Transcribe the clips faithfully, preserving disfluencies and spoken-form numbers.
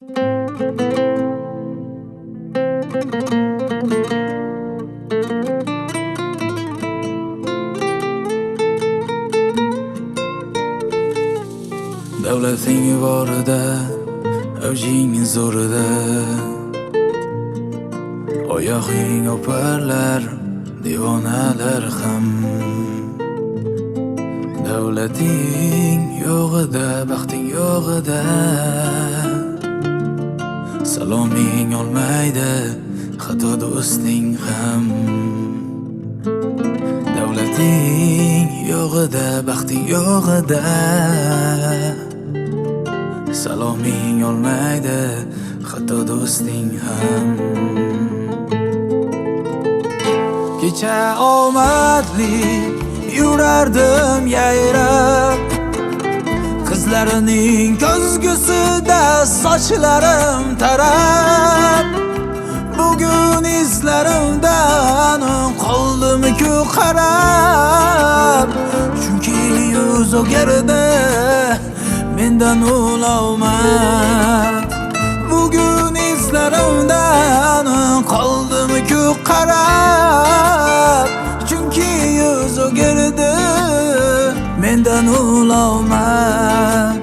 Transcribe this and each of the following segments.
Davlating yuborida, avjing zo'rida, oyog'ing o'parlar, devonalar ham. Davlating yo'g'ida, baxting yo'g'ida, saloming olmaydi, hatto do'sting ham. Davlating yo'g'ida, baxting yo'g'ida, saloming olmaydi, hatto do'sting ham. Kecha omadli yurardim yayrab, qizlarining ko'zgusida sochlarim tarab. Bugun izlarimdan qoldim-ku qarab, chunki yuz o'girdi mendan ulomad. Bugun izlarimdan qoldim-ku qarab, chunki yuz o'girdi mendan ulomad.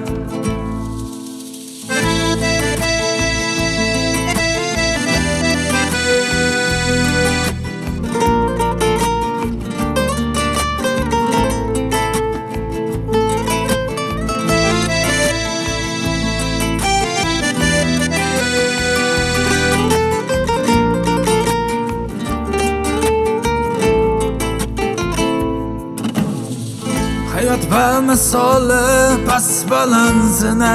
Hayot va misoli past balanzina,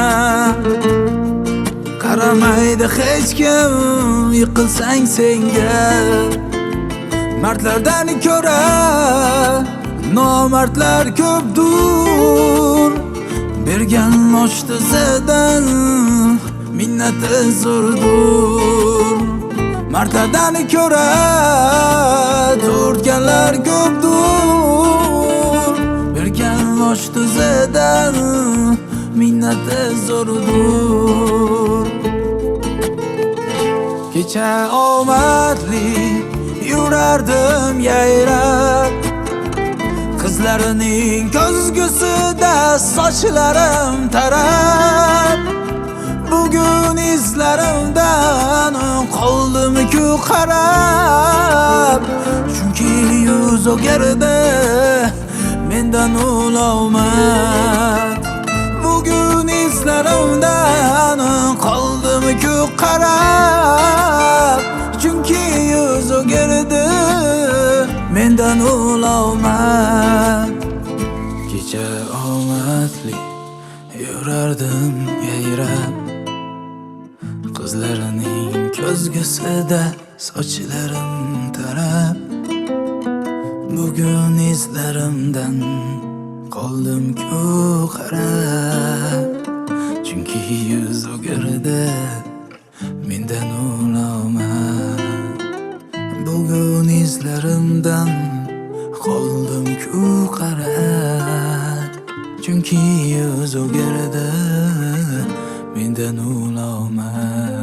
qaramaydi hech kim yiqilsang senga. Mardlardan ko'ra nomardlar ko'pdur, bergan osh tuzidan minnati zo'rdur. Mardlardan ko'ra tortganlar ko'pdur, bergan osh tuzidan minnati zo'rdur. Kecha omadli yurardim yayrab, qizlarining ko'zgusida sochlarim tarab. Bugun izlarimdan qoldim-ku qarab, chunki yuz o'girdi mendan ulomad. Bugun izlarimdan qoldim-ku qarab, chunki yuz o'girdi mendan ulomad. Kecha omadli yurardim yayrab, qizlarining ko'zgusida sochlarim tarab. Bugun izlarimdan qoldim-ku qarab, chunki yuz o'girdi mendan ulomad. Bugun izlarimdan qoldim-ku qarab, chunki yuz o'girdi mendan ulomad.